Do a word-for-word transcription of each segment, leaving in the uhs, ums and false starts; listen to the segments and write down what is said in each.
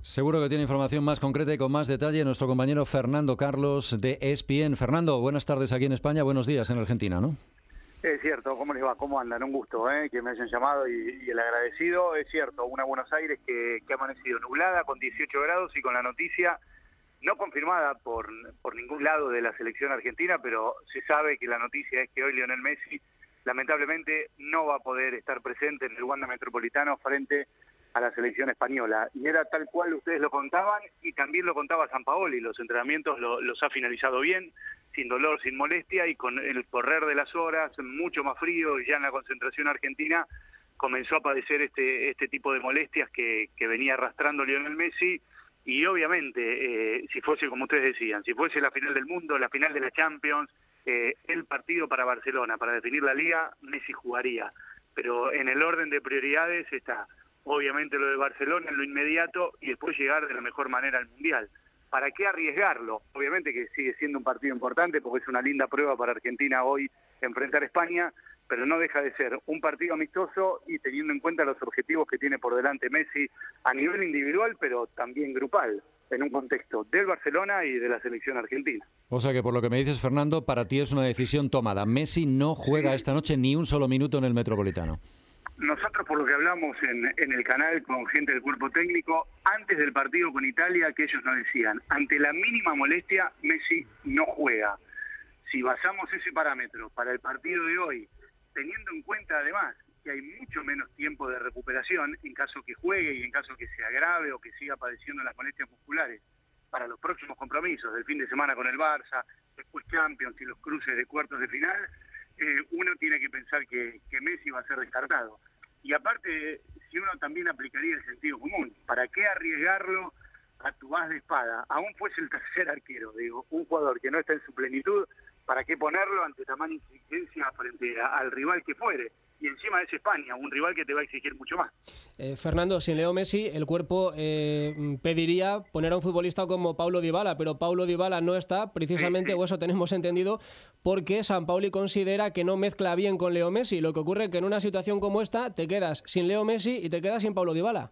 Seguro que tiene información más concreta y con más detalle nuestro compañero Fernando Carlos de E S P N. Fernando, buenas tardes aquí en España, buenos días en Argentina, ¿no? Es cierto, ¿cómo les va? ¿Cómo andan? Un gusto ¿eh? que me hayan llamado y, y el agradecido. Es cierto, una Buenos Aires que, que ha amanecido nublada con dieciocho grados y con la noticia no confirmada por, por ningún lado de la selección argentina, pero se sabe que la noticia es que hoy Lionel Messi lamentablemente no va a poder estar presente en el Wanda Metropolitano frente a la selección española. Y era tal cual ustedes lo contaban y también lo contaba Sampaoli. Los entrenamientos lo, los ha finalizado bien, sin dolor, sin molestia, y con el correr de las horas, mucho más frío, y ya en la concentración argentina comenzó a padecer este este tipo de molestias que, que venía arrastrando Lionel Messi. Y obviamente, eh, si fuese como ustedes decían, si fuese la final del mundo, la final de la Champions, eh, el partido para Barcelona, para definir la Liga, Messi jugaría. Pero en el orden de prioridades está obviamente lo de Barcelona en lo inmediato y después llegar de la mejor manera al Mundial. ¿Para qué arriesgarlo? Obviamente que sigue siendo un partido importante porque es una linda prueba para Argentina hoy enfrentar a España, pero no deja de ser un partido amistoso y teniendo en cuenta los objetivos que tiene por delante Messi a nivel individual, pero también grupal, en un contexto del Barcelona y de la selección argentina. O sea que por lo que me dices, Fernando, para ti es una decisión tomada. Messi no juega sí. esta noche ni un solo minuto en el Metropolitano. Nosotros, por lo que hablamos en, en el canal con gente del cuerpo técnico, antes del partido con Italia, que ellos nos decían, ante la mínima molestia, Messi no juega. Si basamos ese parámetro para el partido de hoy, teniendo en cuenta además que hay mucho menos tiempo de recuperación en caso que juegue y en caso que se agrave o que siga padeciendo las molestias musculares para los próximos compromisos del fin de semana con el Barça, después Champions y los cruces de cuartos de final, eh, uno tiene que pensar que, que Messi va a ser descartado. Y aparte, si uno también aplicaría el sentido común, ¿para qué arriesgarlo a tu as de espada? Aún fuese el tercer arquero, digo, un jugador que no está en su plenitud, ¿para qué ponerlo ante tamaña exigencia frente a, al rival que fuere? Y encima es España, un rival que te va a exigir mucho más. Eh, Fernando, sin Leo Messi, el cuerpo eh, pediría poner a un futbolista como Paulo Dybala, pero Paulo Dybala no está, precisamente, sí, sí. o eso tenemos entendido, porque Sampaoli considera que no mezcla bien con Leo Messi. Lo que ocurre es que en una situación como esta te quedas sin Leo Messi y te quedas sin Paulo Dybala.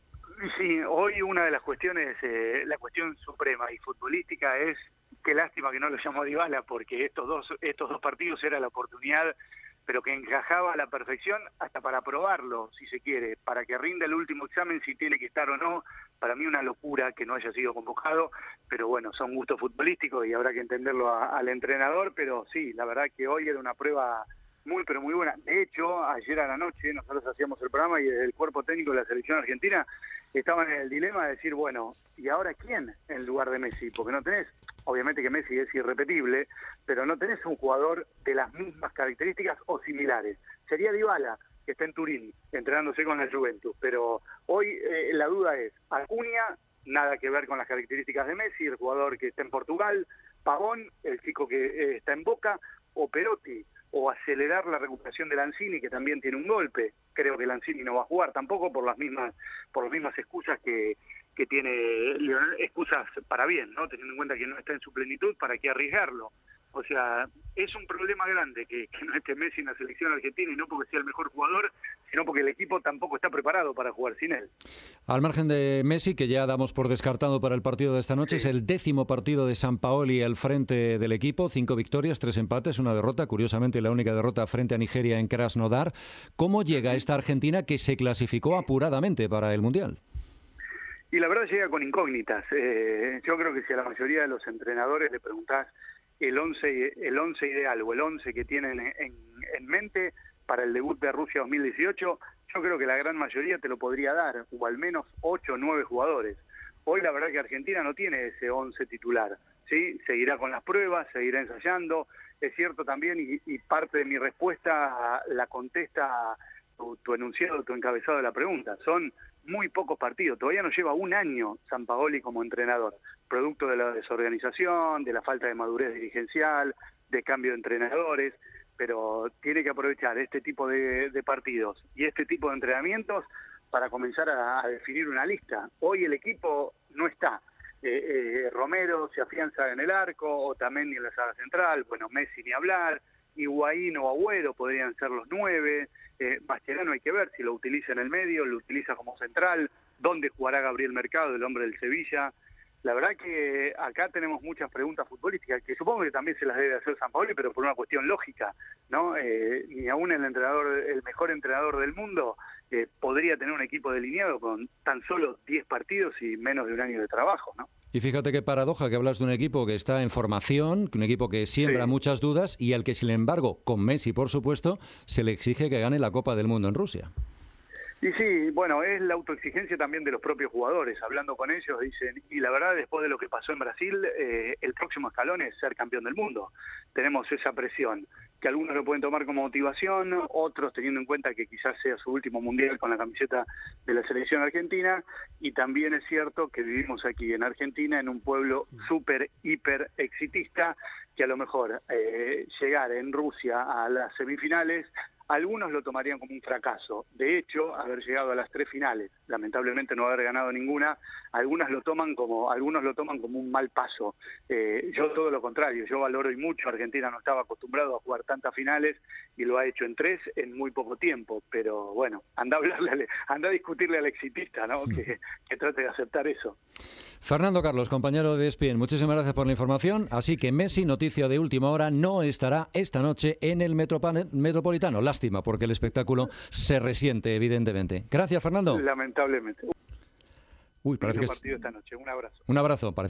Sí, hoy una de las cuestiones, eh, la cuestión suprema y futbolística es, qué lástima que no lo llamó Dybala, porque estos dos, estos dos partidos era la oportunidad, pero que encajaba a la perfección hasta para probarlo, si se quiere, para que rinda el último examen si tiene que estar o no. Para mí una locura que no haya sido convocado, pero bueno, son gustos futbolísticos y habrá que entenderlo a, al entrenador, pero sí, la verdad que hoy era una prueba muy, pero muy buena. De hecho, ayer a la noche nosotros hacíamos el programa y desde el cuerpo técnico de la selección argentina estaban en el dilema de decir, bueno, ¿y ahora quién en lugar de Messi? Porque no tenés, obviamente que Messi es irrepetible, pero no tenés un jugador de las mismas características o similares. Sería Dybala, que está en Turín, entrenándose con la Juventus, pero hoy eh, la duda es, Acuña, nada que ver con las características de Messi, el jugador que está en Portugal, Pavón, el chico que eh, está en Boca, o Perotti, o acelerar la recuperación de Lanzini, que también tiene un golpe. Creo que Lanzini no va a jugar tampoco por las mismas por las mismas excusas que, que tiene Lionel, excusas para bien, ¿no? Teniendo en cuenta que no está en su plenitud, ¿para qué arriesgarlo? O sea, es un problema grande que, que no esté Messi en la selección argentina, y no porque sea el mejor jugador, sino porque el equipo tampoco está preparado para jugar sin él. Al margen de Messi, que ya damos por descartado para el partido de esta noche, sí. es el décimo partido de Sampaoli al frente del equipo, cinco victorias, tres empates, una derrota, curiosamente la única derrota frente a Nigeria en Krasnodar. ¿Cómo llega esta Argentina que se clasificó apuradamente para el Mundial? Y la verdad llega con incógnitas. Eh, yo creo que si a la mayoría de los entrenadores le preguntás el once el once ideal o el once que tienen en, en mente para el debut de Rusia dos mil dieciocho, yo creo que la gran mayoría te lo podría dar, o al menos ocho o nueve jugadores. Hoy la verdad que Argentina no tiene ese once titular, ¿sí? Seguirá con las pruebas, seguirá ensayando. Es cierto también, y, y parte de mi respuesta la contesta tu, tu enunciado, tu encabezado de la pregunta, son muy pocos partidos, todavía no lleva un año Sampaoli como entrenador, producto de la desorganización, de la falta de madurez dirigencial, de cambio de entrenadores, pero tiene que aprovechar este tipo de, de partidos y este tipo de entrenamientos para comenzar a, a definir una lista. Hoy el equipo no está, eh, eh, Romero se afianza en el arco, Otamendi en la saga central, bueno, Messi ni hablar, Higuaín o Agüero podrían ser los nueve, eh, Mascherano hay que ver si lo utiliza en el medio, lo utiliza como central, ¿Dónde jugará Gabriel Mercado, el hombre del Sevilla? La verdad que acá tenemos muchas preguntas futbolísticas, que supongo que también se las debe hacer Sampaoli, pero por una cuestión lógica, ¿no? Eh, ni aún el entrenador, el mejor entrenador del mundo, eh, podría tener un equipo delineado con tan solo diez partidos y menos de un año de trabajo, ¿no? Y fíjate qué paradoja que hablas de un equipo que está en formación, un equipo que siembra sí. muchas dudas y al que, sin embargo, con Messi, por supuesto, se le exige que gane la Copa del Mundo en Rusia. Y sí, bueno, es la autoexigencia también de los propios jugadores. Hablando con ellos dicen, y la verdad después de lo que pasó en Brasil, eh, el próximo escalón es ser campeón del mundo. Tenemos esa presión, que algunos lo pueden tomar como motivación, otros teniendo en cuenta que quizás sea su último mundial con la camiseta de la selección argentina, y también es cierto que vivimos aquí en Argentina en un pueblo súper, hiper exitista, que a lo mejor eh, llegar en Rusia a las semifinales, algunos lo tomarían como un fracaso. De hecho, haber llegado a las tres finales, lamentablemente no haber ganado ninguna, algunas lo toman como, algunos lo toman como un mal paso. Eh, yo todo lo contrario, yo valoro y mucho. Argentina no estaba acostumbrado a jugar tantas finales y lo ha hecho en tres en muy poco tiempo. Pero bueno, anda a hablarle, anda a discutirle al exitista, ¿no? Que, que trate de aceptar eso. Fernando Carlos, compañero de E S P N, muchísimas gracias por la información. Así que Messi, noticia de última hora, no estará esta noche en el Metropolitano. Lástima, porque el espectáculo se resiente, evidentemente. Gracias, Fernando. Lamentablemente. Uy, parece que partido esta noche. Un abrazo. Un abrazo. Parece